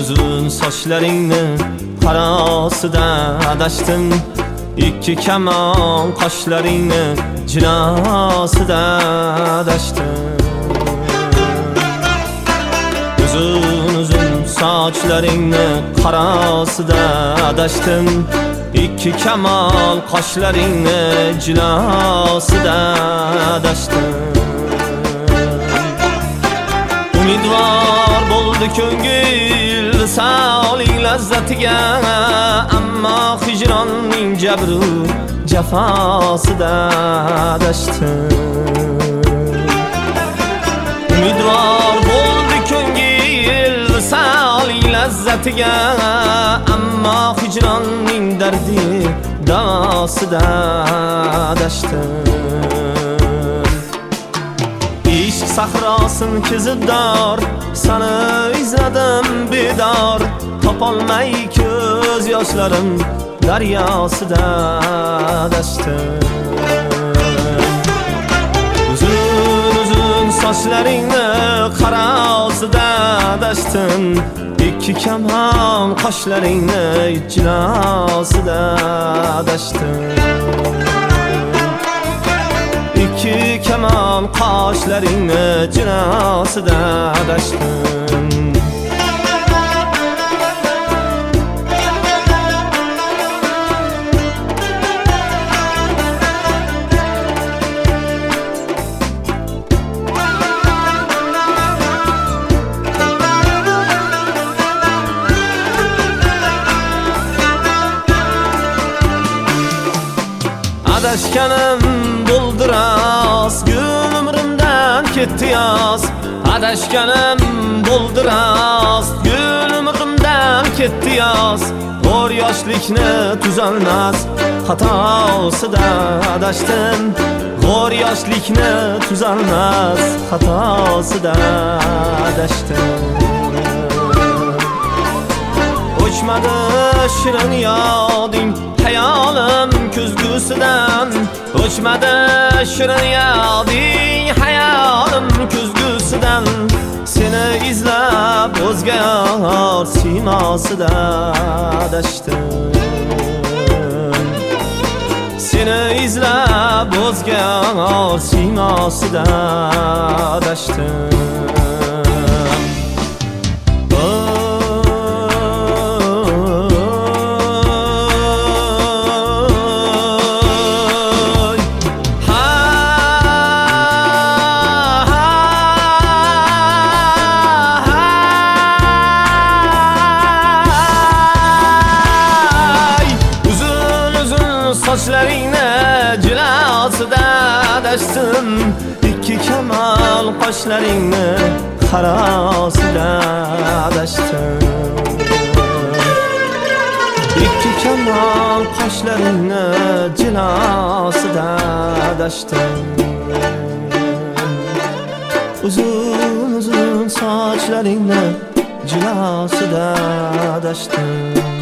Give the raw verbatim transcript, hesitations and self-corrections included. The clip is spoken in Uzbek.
uzun sochlaringni qarosida adashdim. Ikki kamon qoshlaringni jinosida adashdim. Uzun uzun sochlaringni qarosida adashdim. Ikki kamon qoshlaringni jinosida adashdim. Umidvor bo'ldi ko'ngil visoling lazzatiga, ammo hijronning jabru jafosida adashdim. Umidvor bo'ldi ko'ngil visoling lazzatiga, ammo hijronning dardi davosida adashdim. İşq sahrosin kezibdor, seni izladim bedor, topolmay ko'z yoshlarim daryosida adashdim. Uzun uzun sochlaringni qarosida adashdim. Ikki kamon qoshlaringni jinosida adashdim. İki kamon qoshlaringni jinosida adashdim. Adashganim bo'ldi rost, gul umrimdan ketdi yoz. Adashganim bo'ldi rost, gul umrimdan ketdi yoz. G'o'r yoshlikni tuzalmas xatosida adashdim. G'o'r yoshlikni tuzalmas xatosida adashdim. O'chmadi shirin yoding hayolim ko'zgusidan, o'chmadi shirin yoding hayolim ko'zgusidan. Seni izlab o'zga yor siymosida adashdim. Seni izlab o'zga yor siymosida adashdim. Sochlaringni jinosida adashdim. Ikki kamon qoshlaringni qarosida adashdim. Ikki kamon qoshlaringni jinosida adashdim. Uzun uzun sochlaringni jinosida adashdim.